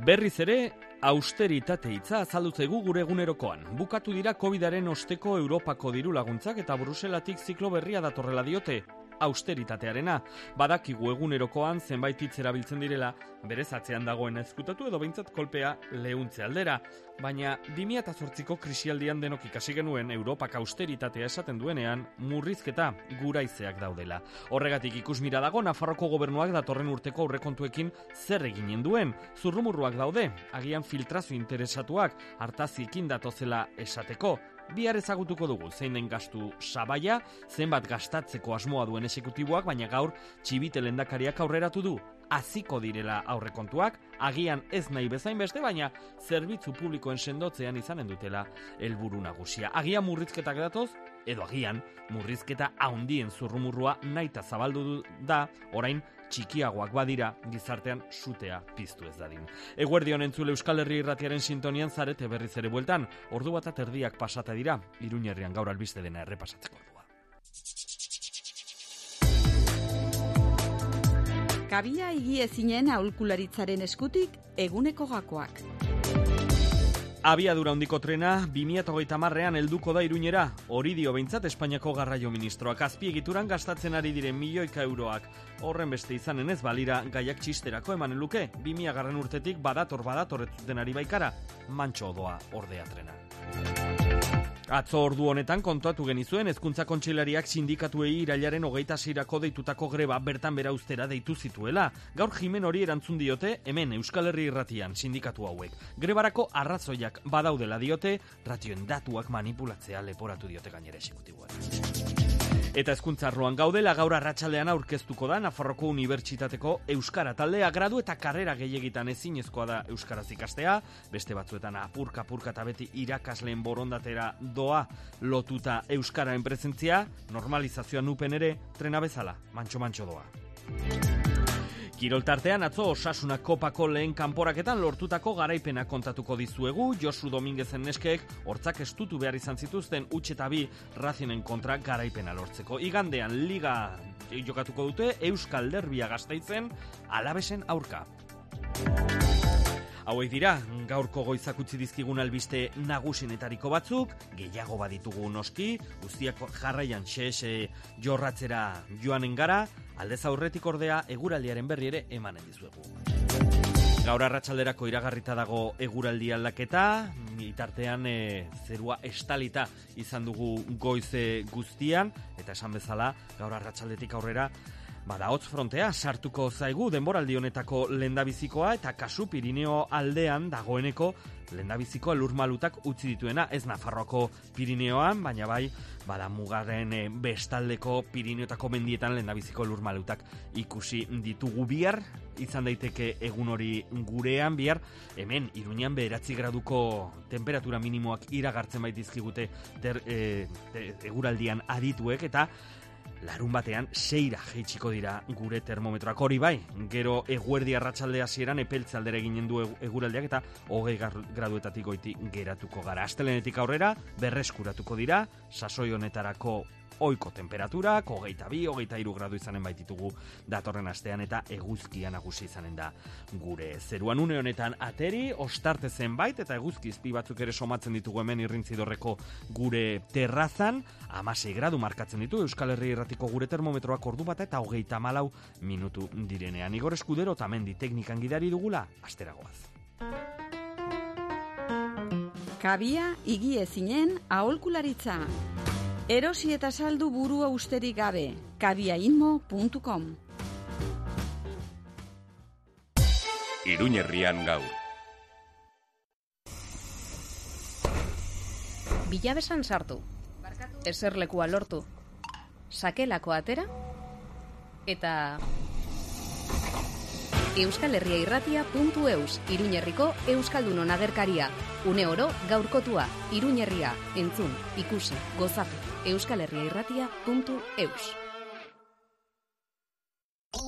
Berriz ere, austeritate hitza azaldu zaigu gure egunerokoan. Bukatu dira Covidaren osteko Europako diru laguntzak eta Bruselatik ziklo berria datorrela diote, austeritatearena. Badakigu egunerokoan zenbait hitz erabiltzen direla, berez atzean dagoen ezkutatu edo behintzat kolpea lehuntze aldera. Baina 2008ko krisialdian denok ikasi genuen Europak austeritatea esaten duenean murrizketa guraizeak daudela. Horregatik ikusmira dago Nafarroko gobernuak datorren urteko aurrekontuekin zer eginen duen. Zurrumurruak daude, agian filtrazio interesatuak hartaziekin datozela esateko. Bihar ezagutuko dugu zein den gastu sabaia, zenbat gastatzeko asmoa duen exekutiboak, baina gaur Txibite lehendakariak aurreratu du. Haziko direla aurrekontuak, agian ez nahi bezain beste, baina zerbitzu publikoen sendotzean izanen dutela helburu nagusia. Agian murrizketak datoz, edo agian murrizketa handien zurrumurrua nahita zabaldu da, orain txikiagoak badira gizartean sutea piztu ez dadin. Eguerdion entzule Euskal Herria Irratiaren sintonian zarete berriz ere bueltan, ordu bat erdiak pasata dira, Iruñerrian gaur albiste dena errepasatzeko ordua. Kabia higiezinen aholkularitzaren eskutik eguneko gakoak. Abiadura handiko trena 2030ean helduko da Iruñera. Hori dio behintzat Espainiako garraio ministroak. Azpiegituran gastatzen ari diren milioika euroak. Horren beste izanen ez balira gaiak txisterako emanen luke. 2000 urtetik badator etzuten ari baikara. Mantxo odoa ordea trena. Atzo ordu honetan kontuatu genizuen Hezkuntza Kontseilariak sindikatuei irailaren 26erako deitutako greba bertan bera uztera deitu zituela. Gaur Jimen hori erantzun diote hemen Euskal Herria Irratian sindikatu hauek. Grebarako arrazoiak badaudela diote, ratioen datuak manipulatzea leporatu diote gainera exekutiboan. Eta hezkuntza arloan gaudela gaur arratsaldean aurkeztuko da Nafarroko Unibertsitateko Euskara taldea. Gradu eta karrera gehiegitan ezinezkoa da euskaraz ikastea, beste batzuetan apurka eta beti irakasleen borondatera doa lotuta euskararen presentzia, normalizazioan upen ere trena bezala, mantxo doa. Kirol tartean atzo Osasuna Kopako lehen kanporaketan lortutako garaipena kontatuko dizuegu. Josu Dominguezen neskek hortzak estutu behar izan zituzten huts eta 2 Racingen kontra garaipena lortzeko. Igandean liga jokatuko dute Euskal Derbia Gasteizen Alabesen aurka. Hauek dira, gaurko goizak utzi dizkigun albiste nagusinetariko batzuk, gehiago baditugu noski, guztiak jarraian xexe jorratzera joanen gara, aldez aurretik ordea eguraldiaren berri ere emanen dizuegu. Gaur arratsalderako iragarrita dago eguraldi aldaketa, bitartean zerua estalita izan dugu goize guztian, eta esan bezala gaur arratsaldetik aurrera bada hotz frontea sartuko zaigu denboraldi honetako lehendabizikoa eta kasu Pirineo aldean dagoeneko lehendabizikoa lurmalutak utzi dituena, ez Nafarroako Pirineoan, baina bai bada mugaren bestaldeko Pirineotako mendietan lehendabiziko lurmalutak ikusi ditugu. Bihar izan daiteke egun hori gurean, bihar hemen Iruñean 9 graduko temperatura minimoak iragartzen baitizkigute eguraldian adituek, eta larun batean 6 jaitsiko dira gure termometroak. Hori bai, gero eguerdi arratsalde hasieran epeltze aldera eginen du eguraldiak eta 20 graduetatik goiti geratuko gara. Astelehenetik aurrera berreskuratuko dira, sasoi honetarako ohiko temperaturak, 22, 23 gradu izanen baititugu datorren astean, eta eguzkia nagusi izanen da gure zeruan. Une honetan ateri, ostarte zenbait, eta eguzki izpi batzuk ere somatzen ditugu hemen Irrintzidorreko gure terrazan, 16 gradu markatzen ditu Euskal Herria Irratiko gure termometroak ordu bat eta 34 minutu direnean. Igor Eskudero Tamendi teknikan gidari dugula, asteragoaz. Kabia higiezinen aholkularitza. Erosi eta saldu burua usterik gabe. kabiainmo.com. Iruñerrian gaur. Bilabesan sartu. Eserlekua lortu. Sakelako atera. Eta euskalherriairratia.eus, Iruñerriko Euskaldunon agerkaria. Une oro gaurkotua, Iruñerria, entzun, ikusi, gozatu. euskalherriairratia.eus.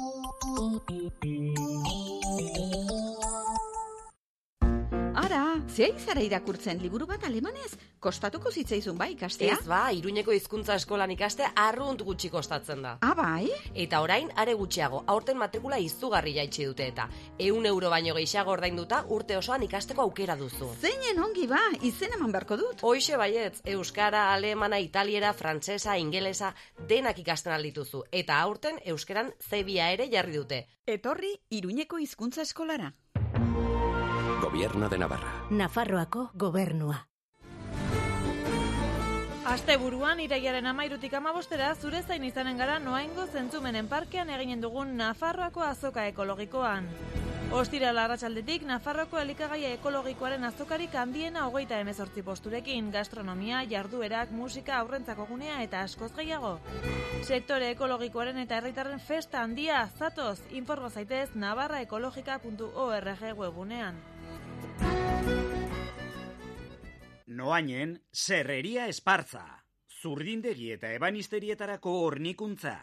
Ara, Zei zara irakurtzen liburu bat alemanez? Kostatuko zitzaizun bai ikastea? Ez ba, Iruñeko hizkuntza eskolan ikastea arrunt gutxi kostatzen da. Bai? Eta orain, are gutxiago, aurten matrikula izugarri jaitsi dute eta 100 euro baino gehiago ordainduta urte osoan ikasteko aukera duzu. Zeinen ongi ba, izen eman beharko dut. Hoixe baietz, euskara, alemana, italiera, frantsesa, ingelesa, denak ikasten aldituzu. Eta aurten euskeran C2 ere jarri dute. Etorri Iruñeko hizkuntza eskolara. Gobierno de Navarra. Nafarroako gobernua. Asteburuan iraiaren 13tik 15 zure zain izanen gara Noaingo Zentzumenen parkean eginen dugun Nafarroako azoka ekologikoan. Ostiral arratsaldetik Nafarroako elikagaia ekologikoaren azokarik handiena 38 posturekin, gastronomia, jarduerak, musika, aurrentzako gunea eta askoz gehiago. Sektore ekologikoaren eta herritarren festa handia, zatoz, informa zaitez navarraekologika.org webunean. Noainen, Serreria Esparza, zurdindegi eta ebanisterietarako hornikuntza.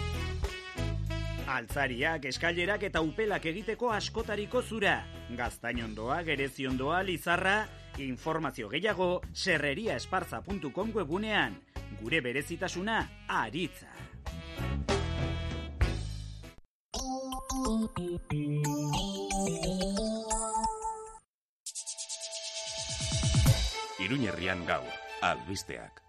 Altzariak, eskailerak eta upelak egiteko askotariko zura. Gaztainondoa, gereziondoa, lizarra, informazio gehiago serreriaesparza.com webunean. Gure berezitasuna aritza. Iruñerrian gaur, albisteak.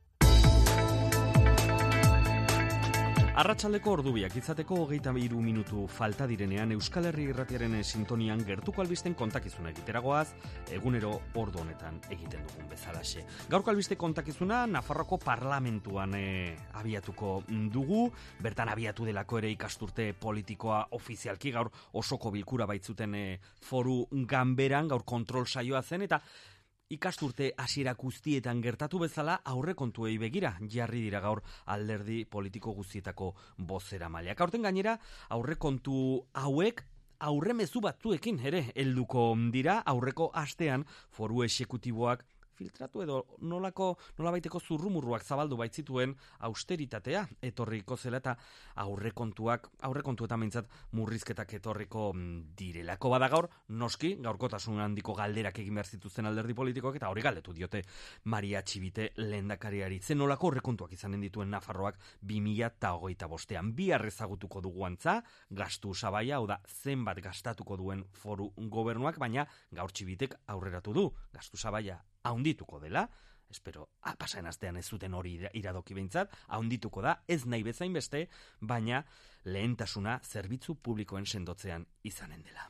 Arratsaldeko ordubiak izateko 23 minutu falta direnean Euskal Herri Irratiaren sintonian gertuko albisten kontakizuna egiteragoaz, egunero ordu honetan egiten dugun bezalaxe. Gaurko albiste kontakizuna Nafarroko parlamentuan abiatuko dugu, bertan abiatu delako ere ikasturte politikoa ofizialki, gaur osoko bilkura baitzuten foru ganberan, gaur kontrol saioa zen, eta ikasturte hasiera guztietan gertatu bezala aurrekontuei begira jarri dira gaur alderdi politiko guztietako bozeramaileak. Aurten gainera aurrekontu hauek aurremezu batzuekin ere helduko dira. Aurreko astean foru exekutiboak filtratu edo nolabaiteko zurrumurruak zabaldu baitzituen austeritatea etorriko zela eta aurrekontuetan mintzat murrizketak etorriko direlako. Bada gaur, noski, gaurkotasun handiko galderak egin behar zituzten alderdi politikoak eta hori galdetu diote Maria Txibite lehendakariari. Zen nolako aurrekontuak izanen dituen Nafarroak 2025an. Bihar ezagutuko dugu antza, gastu sabaia, hau da, zenbat gastatuko duen foru gobernuak, baina gaur Txibitek aurreratu du, gastu sabaia haundituko dela, espero pasaen astean ez zuten hori iradoki behintzat, haundituko da, ez nahi bezain beste, baina lehentasuna zerbitzu publikoen sendotzean izanen dela.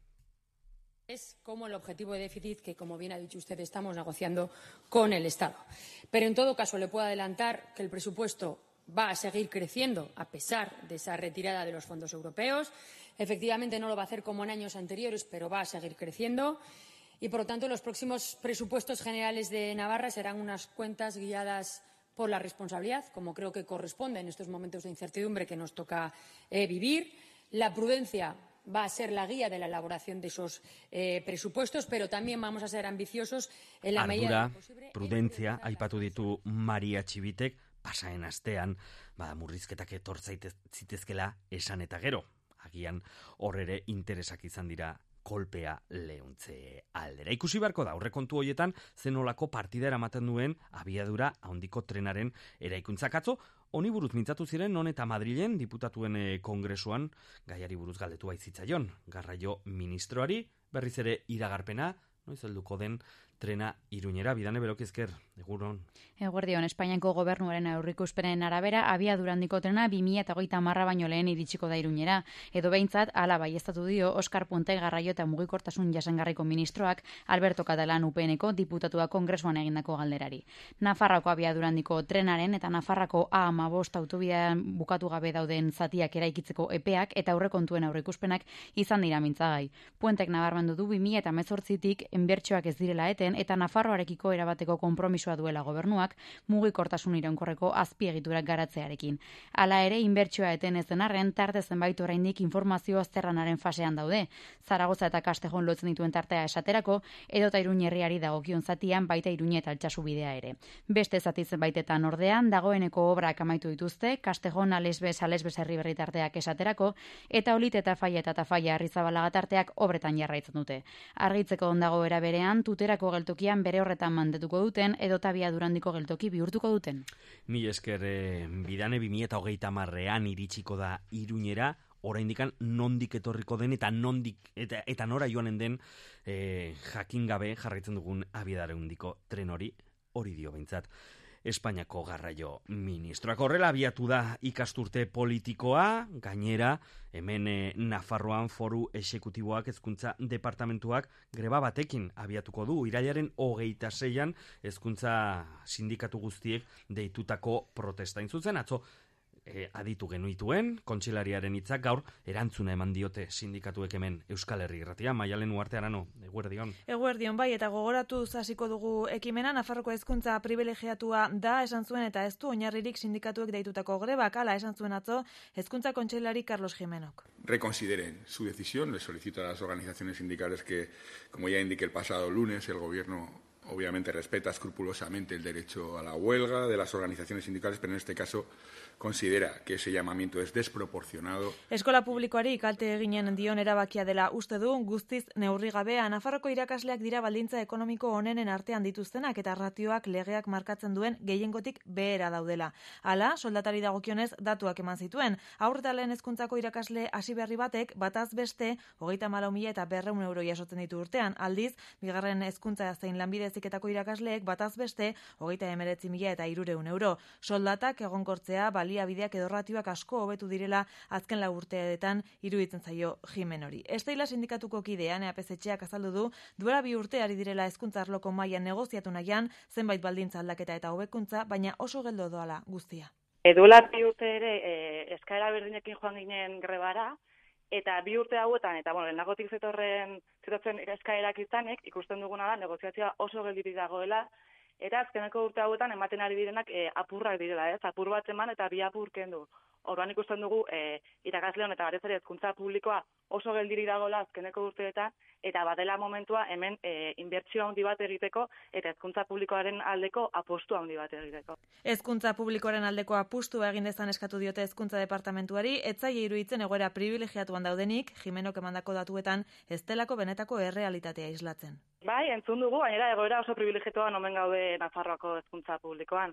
Es como el objetivo de déficit que, como bien ha dicho usted, estamos negociando con el Estado. Pero en todo caso le puedo adelantar que el presupuesto va a seguir creciendo a pesar de esa retirada de los fondos europeos. Efectivamente no lo va a hacer como en años anteriores, pero va a seguir creciendo. Y, por lo tanto, los próximos presupuestos generales de Navarra serán unas cuentas guiadas por la responsabilidad, como creo que corresponde en estos momentos de incertidumbre que nos toca vivir. La prudencia va a ser la guía de la elaboración de esos presupuestos, pero también vamos a ser ambiciosos en la medida de lo posible. Prudentzia, aipatu ditu Maria Txibitek, pasaen astean, murrizketak etor zitezkela esan eta gero. Agian horrere interesak izan dira kolpea leuntze aldera. Ikusi beharko da, aurrekontu horietan zenolako partida eramaten duen abiadura handiko trenaren eraikuntzak. Atzo, honi buruz mintzatu ziren, non eta Madrilen diputatuen kongresuan gaiari buruz galdetu baitzitzaion. Garraio ministroari, berriz ere iragarpena, noiz helduko den trena Iruñera. Bidane Berokizker, egunon. Eguerdion, Espainiako gobernuaren aurrikuspenen arabera, abiadura handiko trena 2030 baino lehen iritsiko da Iruñera. Edo behintzat, hala baieztatu dio Oskar Puente garraio eta mugikortasun jasangarriko ministroak Alberto Catalán UPNeko diputatua kongresuan egindako galderari. Nafarroako abiadura handiko trenaren eta Nafarrako A15 autobidean bukatu gabe dauden zatiak eraikitzeko epeak eta aurrekontuen aurrikuspenak izan dira mintzagai. Puentek nabarmendu du 2018tik inbertsioak ez direla eten arten eta Nafarroarekiko erabateko konpromisoa duela gobernuak mugikortasun iraunkorreko azpiegiturak garatzearekin. Hala ere, inbertsioa eten ez den arren, tarte zenbait oraindik informazio azterlanaren fasean daude. Zaragoza eta Castejon lotzen dituen tartea esaterako, edota Iruña herriari dagokion zatian baita Iruña eta Altsasu bidea ere. Beste zati zenbaitetan ordean, dagoeneko obrak amaitu dituzte, Castejon Alesbes herri berri tarteak esaterako, eta Olit eta Faia eta Tafaia Arrizabalaga tarteak obretan jarraitzen dute. Argitzeko ondago era berean, Tuterako geltokian bere horretan mandetuko duten, edota Abiadurandiko geltoki bihurtuko duten. Mil esker, bidane 2030ean iritsiko da Iruñera, oraindikan nondik etorriko den eta nora joanen den jakin gabe jarraitzen dugun Abiadurandiko tren hori dio behintzat Espainiako garraio ministroak. Horrela abiatu da ikasturte politikoa, gainera, hemen Nafarroan foru exekutiboak hezkuntza departamentuak greba batekin abiatuko du. Irailaren 26an hezkuntza sindikatu guztiek deitutako protesta intzutzen, atzo aditu genuituen, kontseilariaren hitzak gaur erantzuna eman diote sindikatuek hemen Euskal Herri Irratia. Maialen Uarte Arano, eguerdion. Eguerdion, bai, eta gogoratu hasiko dugu ekimena. Nafarroko hezkuntza privilegiatua da, esan zuen, eta ez du oinarririk sindikatuek deitutako grebak, hala esan zuen atzo hezkuntza kontseilari Carlos Jimenok. Reconsideren su decisión. Les solicito a las organizaciones sindicales que, como ya indiqué el pasado lunes, el gobierno obviamente respeta escrupulosamente el derecho a la huelga de las organizaciones sindicales, pero en este caso considera que ese llamamiento es desproporcionado. Eskola publikoari kalte eginen dion erabakia dela uste du, guztiz neurri gabea. Nafarroko irakasleak dira baldintza ekonomiko onenen artean dituztenak eta ratioak legeak markatzen duen gehiengotik behera daudela. Hala, soldatari dagokionez datuak eman zituen. Haur eta lehen hezkuntzako irakasle hasiberri batek bataz beste 34.500 euro jasotzen ditu urtean. Aldiz, bigarren hezkuntza zein lanbide heziketako irakasleek bataz beste 39.300 euro. Soldatak egonkortzea, baliabideak edo ratioak asko hobetu direla azken 4 urteetan iruditzen zaio Jimenori. Esteila sindikatuko kidean EAPZ-etxeak azaldu du, duela 2 urte ari direla hezkuntza arloko mailan negoziatu nahian, zenbait baldintza aldaketa eta hobekuntza, baina oso geldo doala guztia. Duela 2 urte ere eskaera berdinekin joan ginen grebara, eta 2 urte hauetan, eta lehenagotik zetotzen eskaerak izanek, ikusten duguna da negoziazioa oso geldirik dagoela, eta azkeneko urte hauetan ematen ari direnak apurrak direla, apur bat eman eta 2 apur kendu. Orduan ikusten dugu irakasleon eta batez ere hezkuntza publikoa oso geldirik dagoela azkeneko urteetan, eta badela momentua hemen inbertsio handi bat egiteko eta hezkuntza publikoaren aldeko apostu handi bat egiteko. Hezkuntza publikoaren aldeko apustua egin dezan eskatu diote hezkuntza departamentuari, etzaile iruditzen egoera privilegiatuan daudenik, Jimenok emandako datuetan ez delako benetako errealitatea islatzen. Bai, entzun dugu, gainera egoera oso privilegiatuan omen gaude Nafarroako hezkuntza publikoan.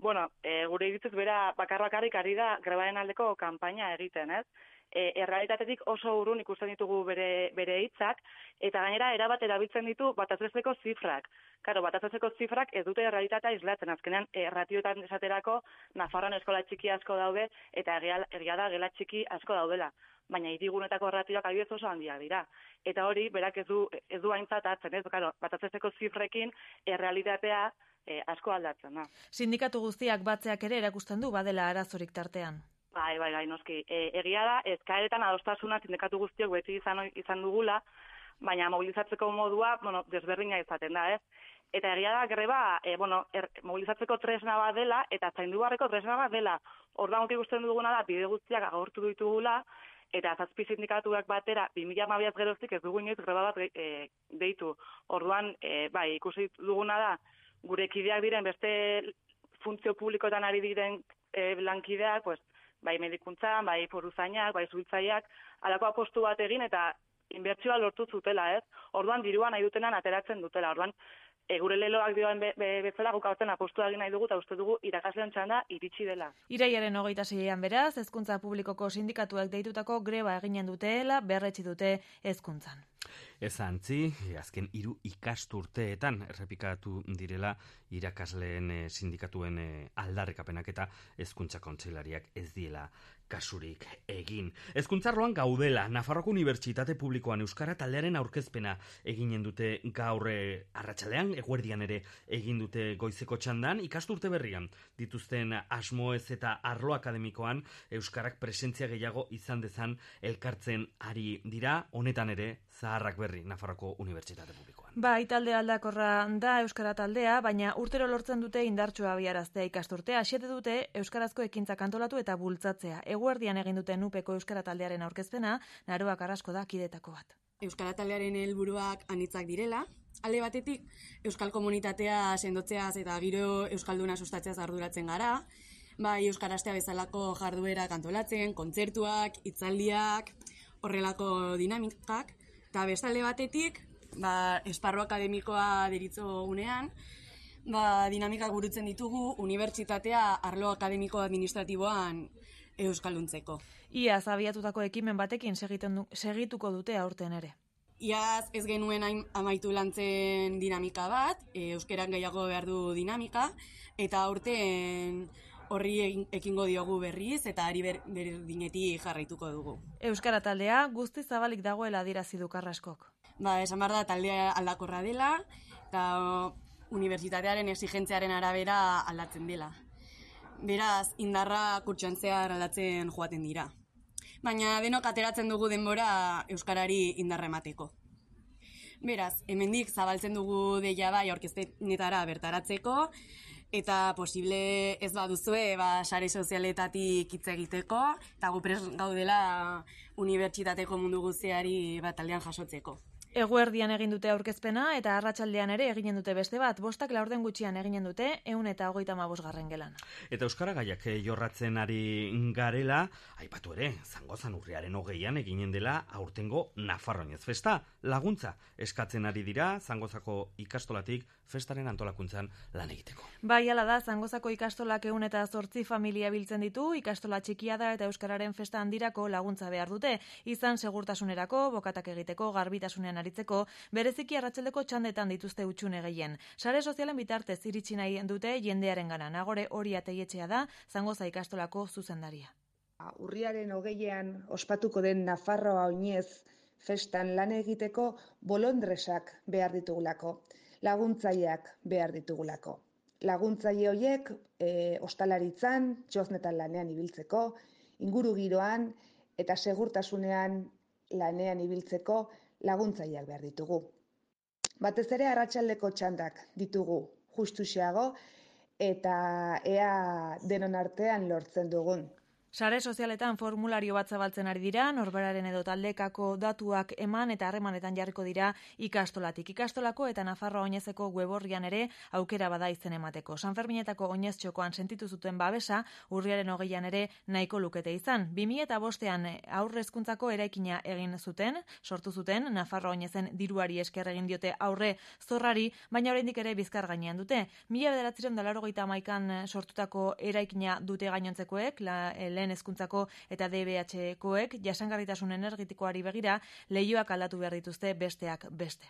Gure iritzez bera bakarrik ari da grebaren aldeko kanpaina egiten, ez? Errealitatetik oso urrun ikusten ditugu bere hitzak, eta gainera erabat erabiltzen ditu batazbesteko zifrak. Karo, batazbesteko zifrak ez dute errealitatea islatzen, azkenean ratioetan esaterako Nafarroan eskola txiki asko daude, eta egia da gela txiki asko daudela. Baina hirigunetako ratioak adibidez oso handiak dira. Eta hori, berak ez du aintzat hartzen, ez? Karo, batazbesteko zifrekin errealitatea asko aldatzen da. Sindikatu guztiak batzeak ere erakusten du badela arazorik tartean. Bai, noski. Egia da, eskaeretan adostasuna sindikatu guztiok beti izan dugula, baina mobilizatzeko modua, desberdina izaten da, ez? Eta egia da, greba, mobilizatzeko tresna bat dela, eta zaindu beharreko tresna bat dela. Orduan ikusten duguna da, bide guztiak agortu ditugula, eta 7 sindikatuak batera, 2012 geroztik ez dugu inoiz greba bat deitu. Orduan, ikusi duguna da, gure kideak diren beste funtzio publikoetan ari diren lankideak, bai medikuntzan, bai foruzainak, bai zuhiltzaileak, halako apostu bat egin eta inbertsioa lortu zutela, ez? Orduan diruan nahi dutenan ateratzen dutela. Orduan gure leloak dioen bezala guk aurten apostua egin nahi dugu eta uste dugu irakasleon txanda iritsi dela. Irailaren 26an beraz, hezkuntza publikoko sindikatuak deitutako greba eginen duteela berretsi dute hezkuntzan. Ez antzi, azken 3 ikasturteetan errepikatu direla irakasleen sindikatuen aldarrikapenak eta hezkuntza kontseilariak ez diela kasurik egin. Hezkuntzarloan gaudela, Nafarroko Unibertsitate Publikoan Euskara taldearen aurkezpena eginen dute gaur arratsaldean, eguerdian ere egin dute goizeko txandan, ikasturte berrian dituzten asmoez eta arlo akademikoan Euskarak presentzia gehiago izan dezan elkartzen ari dira, honetan ere zaharrak berri Nafarroko Unibertsitate Publikoan. Bai, talde aldakorra da Euskara taldea, baina urtero lortzen dute indartsua abiaraztea ikasturtea. Xede dute Euskarazko ekintzak antolatu eta bultzatzea. Eguerdian egin dute Nupeko Euskara taldearen aurkezpena, Naroa Carrasco da kidetako bat. Euskara taldearen helburuak anitzak direla. Alde batetik, euskal komunitatea sendotzeaz eta giro euskalduna sustatzeaz arduratzen gara. Bai, Euskara Astea bezalako jarduerak antolatzen, kontzertuak, hitzaldiak, horrelako dinamikak. Eta bestalde batetik, esparru akademikoa deritzo unean, dinamikak burutzen ditugu unibertsitatea arlo akademiko administratiboan euskalduntzeko. Iaz abiatutako ekimen batekin segituko dute aurten ere. Iaz ez genuen amaitu lantzen dinamika bat, euskeran gehiago behar du dinamika, eta aurten horri ekingo diogu berriz eta ari berdinetik jarraituko dugu. Euskara taldea guztiz zabalik dagoela adierazi du Carrascok. Esan behar da taldea aldakorra dela eta unibertsitatearen exigentziaren arabera aldatzen dela. Beraz, indarra kurtsoan zehar aldatzen joaten dira. Baina denok ateratzen dugu denbora euskarari indarra emateko. Beraz, hemendik zabaltzen dugu deia bai aurkezpenetara bertaratzeko, eta posible ez baduzue sare sozialetatik hitz egiteko, eta gu prest gaudela unibertsitateko mundu guztiari taldean jasotzeko. Eguerdian egin dute aurkezpena eta arratsaldean ere eginen dute beste bat, 5 gutxian eginen dute 135. gelan. Eta euskara gaiak jorratzen ari garela, aipatu ere, Zangozan urriaren 20an eginen dela aurtengo Nafarroinez festa. Laguntza eskatzen ari dira Zangozako ikastolatik festaren antolakuntzan lan egiteko. Bai, hala da, Zangozako ikastolak 108 familia biltzen ditu, ikastola txikia da eta euskararen festa handirako laguntza behar dute, izan segurtasunerako, bokatak egiteko, garbitasunean aritzeko, bereziki arratsaldeko txandetan dituzte hutsune gehien. Sare sozialen bitartez iritsi nahi dute jendearengana. Nagore Hori Ateietxea da Zangoza ikastolako zuzendaria. Urriaren 20an ospatuko den Nafarroa oinez festan lan egiteko bolondresak behar ditugulako, laguntzaileak behar ditugulako. Laguntzaile horiek ostalaritzan, txoznetan lanean ibiltzeko, inguru giroan eta segurtasunean lanean ibiltzeko laguntzaileak behar ditugu. Batez ere arratsaldeko txandak ditugu justuxeago eta ea denon artean lortzen dugun. Sare sozialetan formulario bat zabaltzen ari dira, norberaren edo taldekako datuak eman eta harremanetan jarriko dira ikastolatik. Ikastolako eta Nafarroa oinezeko weborrian ere aukera bada izen emateko. Sanferminetako oinez txokoan sentitu zuten babesa, urriaren 20an ere nahiko lukete izan. 2005an aurre hezkuntzako eraikina egin zuten, sortu zuten, Nafarroa oinezen diruari esker egin diote aurre zorrari, baina oraindik ere bizkar gainean dute. 1981an sortutako eraikina dute gainontzekoek, lehen hezkuntzako eta DBH-koek jasangarritasun energetikoari begira leihoak aldatu behar dituzte besteak beste.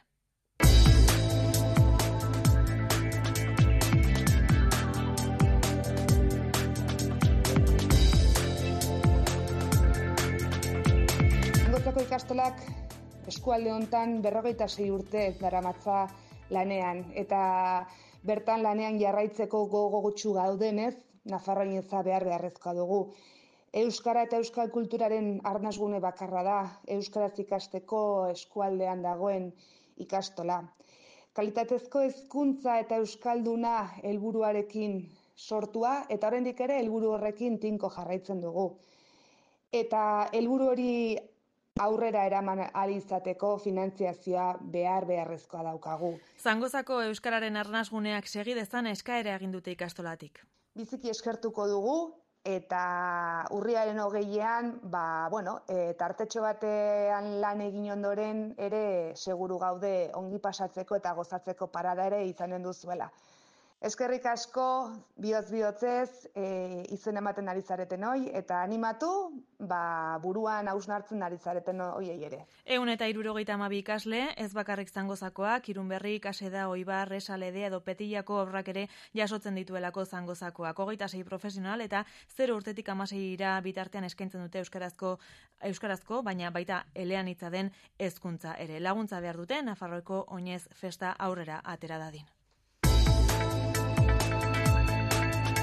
Zangozako ikastolak eskualde hontan 46 urte daramatza lanean eta bertan lanean jarraitzeko gogo gutxu gaudenez Nafarroineza beharrezkoa dugu. Euskara eta euskal kulturaren arnasgune bakarra da, euskaraz ikasteko eskualdean dagoen ikastola. Kalitatezko hezkuntza eta euskalduna helburuarekin sortua eta oraindik ere helburu horrekin tinko jarraitzen dugu. Eta helburu hori aurrera eraman ahal izateko finantziazioa beharrezkoa daukagu. Zangozako euskararen arnasguneak segi dezan eskaera egin dute ikastolatik. Biziki eskertuko dugu eta urriaren 20an, tartetxo batean lan egin ondoren ere seguru gaude ongi pasatzeko eta gozatzeko parada ere izanen duzuela. Eskerrik asko, bihotz-bihotzez, izen ematen ari zareten hoi, eta animatu, buruan hausnartzen ari zareten hoiei ere. 172 ikasle, ez bakarrik Zangozakoak, Irunberri, Kaseda, Oibar, Resa, Ledea edo Petillako obrak ere jasotzen dituelako Zangozakoak. 26 profesional eta 0 urtetik 16 bitartean eskaintzen dute euskarazko, baina baita eleanitza den hezkuntza ere. Laguntza behar dute Nafarroako oinez festa aurrera atera dadin.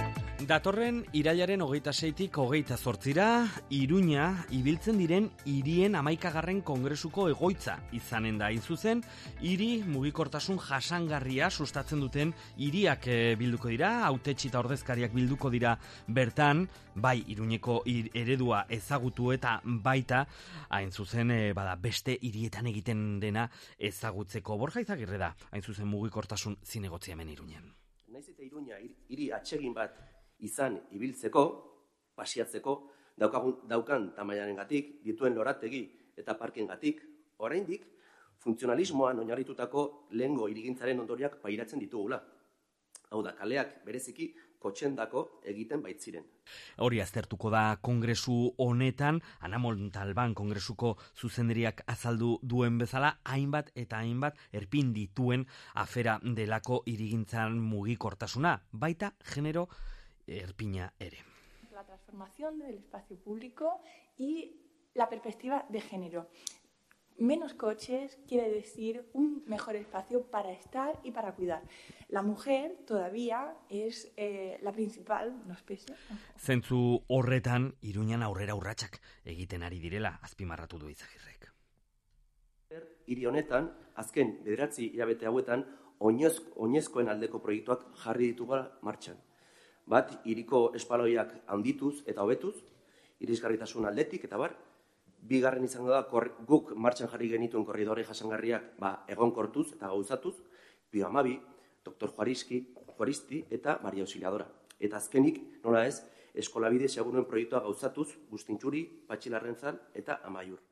Datorren irailaren 26tik 28ra, Iruña ibiltzen diren hirien 11. kongresuko egoitza izanen da. Hain zuzen, hiri mugikortasun jasangarria sustatzen duten hiriak bilduko dira, hautetsi eta ordezkariak bilduko dira bertan, bai Iruñeko eredua ezagutu eta baita, hain zuzen bada beste hirietan egiten dena ezagutzeko. Borja Izagirre da, hain zuzen mugikortasun zinegotzia hemen Iruñan. Naiz eta Iruña hiri atsegin bat izan ibiltzeko, pasiatzeko, daukan tamailarengatik, dituen lorategi eta parkengatik, oraindik funtzionalismoan oinarritutako lehengo hirigintzaren ondoriak pairatzen ditugula. Hau da, kaleak bereziki kotxendako egiten baitziren. Hori aztertuko da kongresu honetan, Ana Montalban kongresuko zuzendariak azaldu duen bezala, hainbat eta hainbat erpin dituen afera delako hirigintzan mugikortasuna, baita genero erpina ere. La transformación del espacio público y la perspectiva de género. Menos coches quiere decir un mejor espacio para estar y para cuidar. La mujer todavía es la principal, nos pese. Zentzu horretan, Iruñan aurrera urratsak egiten ari direla, azpimarratu du Izagirrek. Hiri honetan, azken 9 hilabete hauetan, oinezkoen aldeko proiektuak jarri ditugula martxan. Bat, hiriko espaloiak handituz eta hobetuz, irisgarritasun aldetik eta bar. Bigarren izango da, guk martxan jarri genituen korridore jasangarriak egonkortuz eta gauzatuz, Pio Amabi, Dr. Juaristi eta Maria Auxiliadora. Eta azkenik, nola ez, eskolabide seguruen proiektua gauzatuz, Gustintxuri, Patxilarrenzal eta Amaiur.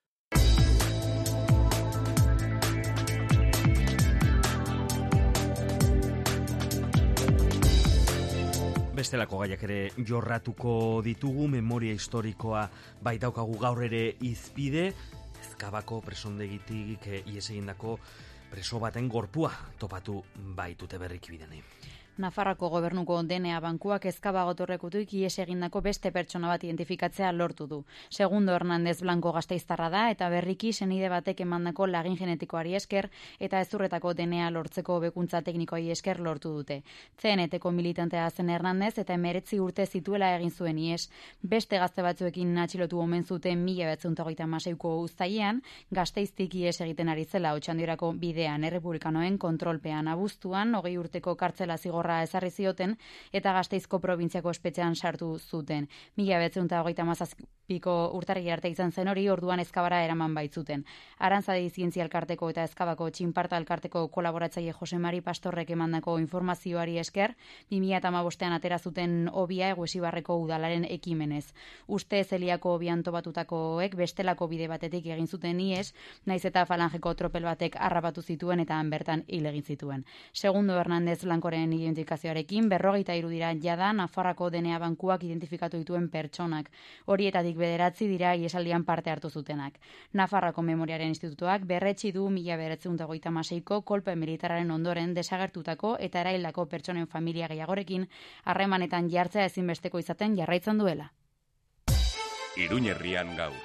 Bestelako gaiak ere jorratuko ditugu, memoria historikoa baitaukagu gaur ere izpide, Ezkabako presondegitik ihes egindako preso baten gorpua topatu baitute berriki bidenei. Nafarroako gobernuko DNA bankuak Ezkaba gotorlekutik ihes egindako beste pertsona bat identifikatzea lortu du. Segundo Hernández Blanco gasteiztarra da eta berriki senide batek emandako lagin genetikoari esker eta ezurretako DNA lortzeko hobekuntza teknikoari esker lortu dute. CNT-ko militantea zen Hernández eta 19 urte zituela egin zuen ihes. Beste gazte batzuekin atxilotu omen zuten 1936ko uztailean, Gasteiztik ihes egiten ari zela Otxandiorako bidean errepublikanoen kontrolpean. Abuztuan 20 urteko kartzela zigor ezarri zioten eta Gasteizko probintziako espetxean sartu zuten. 1937ko urtarri arte izan zen hori, orduan Ezkabara eraman baitzuten. Arantzadi Zientzia Elkarteko eta Ezkabako Txinparta Elkarteko kolaboratzaile Jose Mari Pastorrek emandako informazioari esker, 2015an atera zuten hobia Eguesibarreko udalaren ekimenez. Uste Zeliako hobian tobatutakoek bestelako bide batetik egin zuten ihes, naiz eta falangeko tropel batek harrapatu zituen eta bertan hil egin zituen. Segundo Hernández Blancoren identifikazioarekin 43 dira jada Nafarroako DNA bankuak identifikatu dituen pertsonak. Horietatik 9 dira iesaldian parte hartu zutenak. Nafarroako Memoriaren Institutuak berretsi du 1936ko kolpe militarraren ondoren desagertutako eta eraildako pertsonen familia gehiagorekin harremanetan jartzea ezinbesteko izaten jarraitzen duela. Iruñerrian gaur.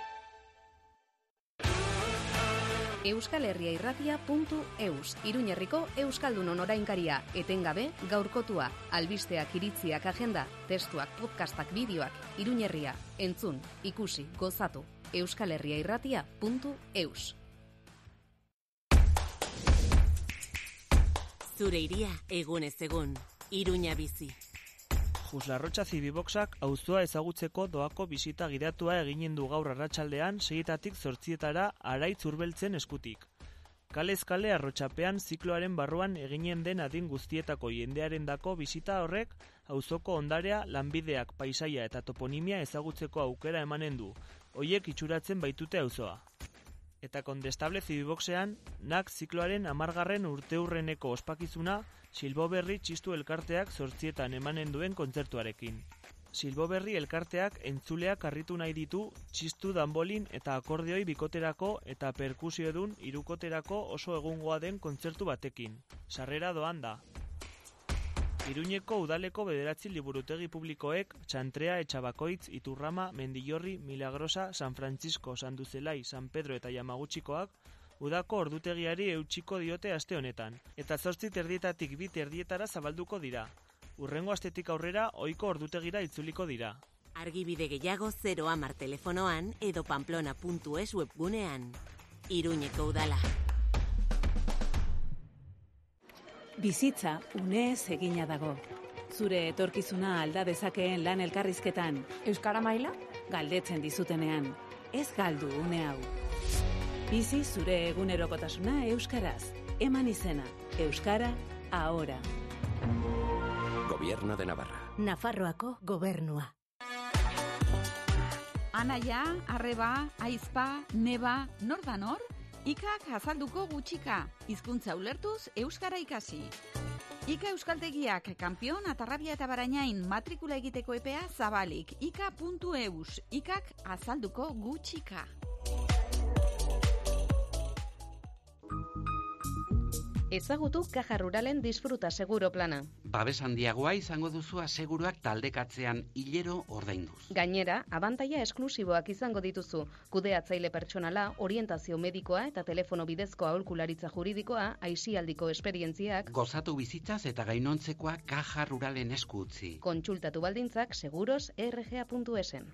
euskalherriairratia.eus, Iruñerriko Euskaldunon orainkaria, etengabe gaurkotua, albisteak, iritziak, agenda, testuak, podcastak, bideoak, Iruñerria, entzun, ikusi, gozatu, euskalherriairratia.eus. Zure iria egunez egun, Iruña bizi. Juslarrotxa Zibiboxak auzoa ezagutzeko doako bisita gidatua eginen du gaur arratsaldean 6etatik 8etara Araitz Urbeltzen eskutik. Kalez kale arrotxapean zikloaren barruan eginen den adin guztietako jendearendako bisita horrek auzoko ondarea, lanbideak, paisaia eta toponimia ezagutzeko aukera emanen du. Hoiek itxuratzen baitute auzoa. Eta Kondestable Zibiboxean, NAK zikloaren 10. urteurreneko ospakizuna Silboberri Txistu Elkarteak 8etan emanen duen kontzertuarekin. Silboberri Elkarteak entzuleak harritu nahi ditu txistu, danbolin eta akordeoi bikoterako eta perkusiodun hirukoterako oso egungoa den kontzertu batekin. Sarrera doan da. Iruñeko udaleko 9 liburutegi publikoek Txantrea, Etxabakoitz, Iturrama, Mendillorri, Milagrosa, San Francisco, Sanduzelai, San Pedro eta Yamagutxikoak udako ordutegiari eutxiko diote aste honetan, eta 8:30 2:30 zabalduko dira. Urrengo astetik aurrera ohiko ordutegira itzuliko dira. Argibide gehiago 010 telefonoan edo pamplona.es webgunean. Iruñeko udala. Bizitza unez egina dago. Zure etorkizuna alda dezakeen lan elkarrizketan. Euskara maila? Galdetzen dizutenean. Ez galdu une hau. Bizi zure egunerokotasuna euskaraz. Eman izena. Euskara ahora. Gobierno de Navarra. Nafarroako gobernua. Anaia, arreba, aizpa, neba, nor da nor? Ikak azalduko gutxika, hizkuntza ulertuz euskara ikasi. Ika euskaltegiak kanpion, Atarrabia eta Barainain matrikula egiteko epea zabalik. ika.eus, ikak azalduko gutxika. Ezagutu Caja Ruralen disfruta seguro plana. Babes handiagoa izango duzu aseguruak taldekatzean hilero ordainduz. Gainera, abantaila esklusiboak izango dituzu. Kudeatzaile pertsonala, orientazio medikoa eta telefono bidezko aholkularitza juridikoa, aisialdiko esperientziak. Gozatu bizitzaz eta gainontzekoa Caja Ruralen esku utzi. Kontsultatu baldintzak seguros.rga.esen.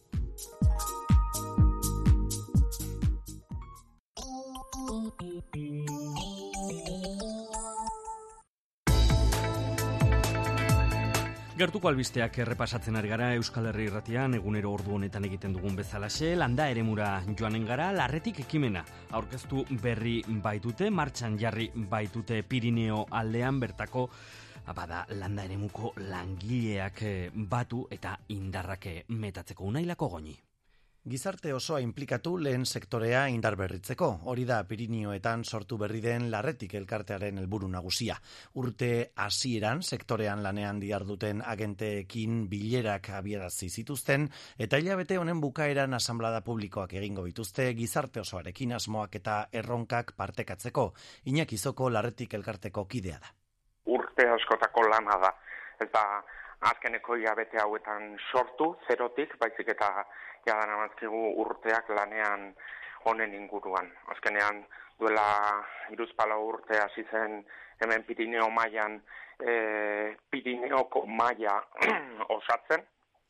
Gertuko albisteak errepasatzen ari gara Euskal Herri Irratian, egunero ordu honetan egiten dugun bezalaxe, landa eremura joanen gara, Larretik ekimena aurkeztu berri baitute, martxan jarri baitute Pirineo aldean bertako bada landa eremuko langileak batu eta indarrak metatzeko Unailako Goñi. Gizarte osoa inplikatu lehen sektorea indarberritzeko. Hori da Pirinioetan sortu berri den Larretik elkartearen helburu nagusia. Urte hasieran sektorean lanean diharduten agenteekin bilerak abiarazi zituzten eta hilabete honen bukaeran asanblada publikoak egingo dituzte gizarte osoarekin asmoak eta erronkak partekatzeko. Iñaki Zoko Larretik elkarteko kidea da. Urte askotako lana da. Eta azkeneko hilabete hauetan sortu, zerotik, baizik eta jadan amazkigu urteak lanean honen inguruan. Azkenean duela 3 urte hasi zen hemen Pirineo mailan Pirineoko maila osatzen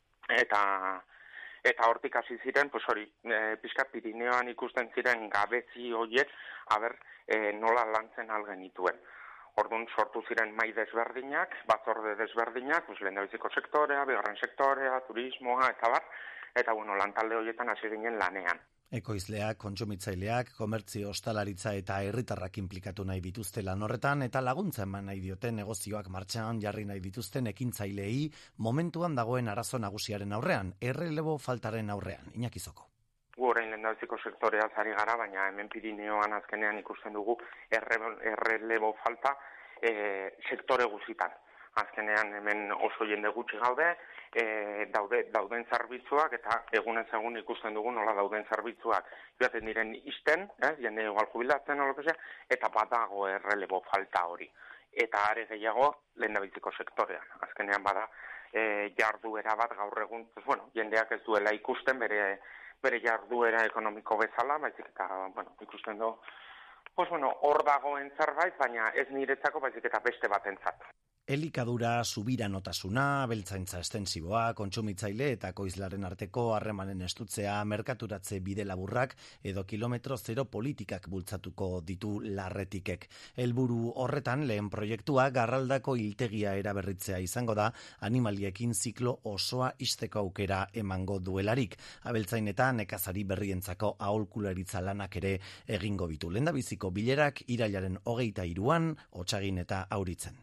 eta hortik hasi ziren, pues hori, pixka Pirineoan ikusten ziren gabezi horiek, nola lantzen algenituen. Orduan sortu ziren mai desberdinak, batzorde desberdinak, lehendabiziko sektorea, bigarren sektorea, turismoa, eta lantalde horietan hasi ginen lanean. Ekoizleak, kontsumitzaileak, komertzio, ostalaritza eta herritarrak inplikatu nahi dituzte lan horretan eta laguntza eman nahi diote negozioak martxan jarri nahi dituzten ekintzaileei momentuan dagoen arazo nagusiaren aurrean, errelebo faltaren aurrean. Iñaki Zoko. Gu orain lehendabiziko sektorea ari gara, baina hemen Pirineoan azkenean ikusten dugu errelebo falta sektore guzitan. Azkenean hemen oso jende gutxi gaude, dauden zerbitzuak eta egunez egun ikusten dugu nola dauden zerbitzuak joaten diren izten, jende igual jubilatzen eta badago errelebo falta hori. Eta are gehiago lehendabiziko sektorean. Azkenean bada jarduera bat gaur egun, jendeak ez duela ikusten bere jarduera ekonomiko bezala, baizik eta, ikusten du, hor dagoen zerbait, baina ez niretzako, baizik eta beste batentzat. Elikadura, subiranotasuna, abeltzaintza estensiboa, kontsumitzaile eta koizlaren arteko harremanen estutzea, merkaturatze bide laburrak edo kilometro zero politikak bultzatuko ditu Larretikek. Helburu horretan lehen proiektua Garraldako hiltegia eraberritzea izango da, animaliekin ziklo osoa ixteko aukera emango duelarik. Abeltzain eta nekazari berrientzako aholkularitza lanak ere egingo bitu. Lehendabiziko bilerak irailaren 23an, Otsagin eta Auritzen.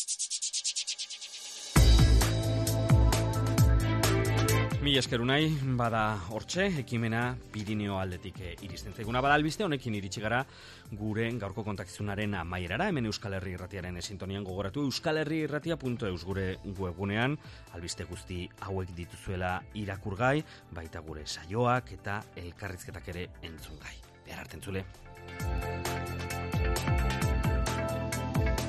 Mila esker Unai, bada hortxe, ekimena Pirineo aldetik iristen zaiguna. Bada albiste honekin iritsi gara gure gaurko kontakizunaren amaierara, hemen Euskal Herri Irratiaren sintonian gogoratu euskalherriirratia.eus gure webgunean, albiste guzti hauek dituzuela irakurgai, baita gure saioak eta elkarrizketak ere entzungai. Behar arte entzule.